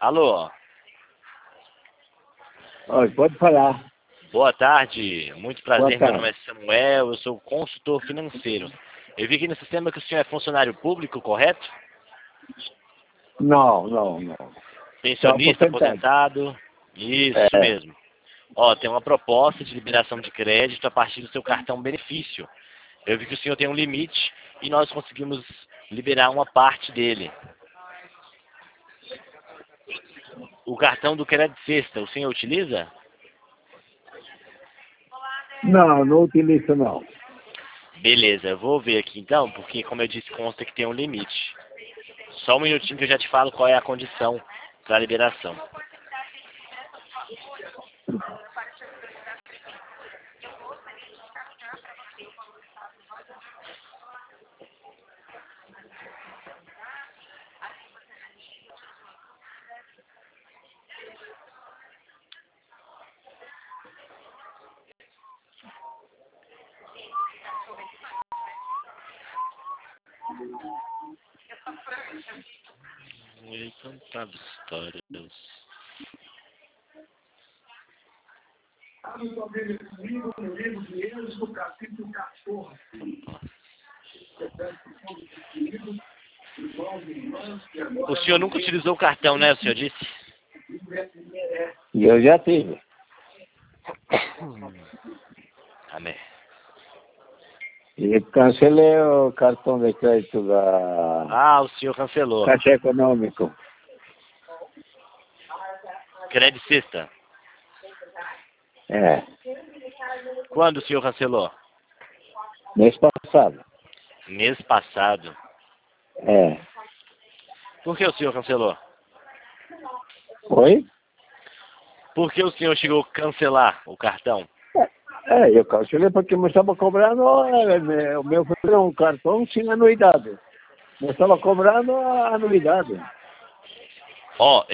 Alô, Oi, pode falar. boa tarde, muito Boa prazer, meu tarde. nome é Samuel, eu sou consultor financeiro. Eu vi aqui no sistema que o senhor é funcionário público, correto? Não. Só Pensionista, aposentado. aposentado? Isso É. mesmo. Ó, tem uma proposta de liberação de crédito a partir do seu cartão benefício. Eu vi que o senhor tem um limite e nós conseguimos liberar uma parte dele. O cartão do Crédito Sexta, o senhor utiliza? Não utilizo não. Beleza, eu vou ver aqui então, porque como eu disse, consta que tem um limite. Só um minutinho que eu já te falo qual é a condição para a liberação. E tantas histórias. O senhor nunca utilizou o cartão, né? O senhor disse? E eu já tive. Amém. E cancelei o cartão de crédito da Ah, o senhor cancelou. Caixa Econômico. Crédito Sexta. É. Quando o senhor cancelou? Mês passado. Mês passado. É. Por que o senhor cancelou? Oi? Por que o senhor chegou a cancelar o cartão? Eu cancelei porque me estava cobrando, o meu foi um cartão sem anuidade. Me estava cobrando a anuidade. Ó,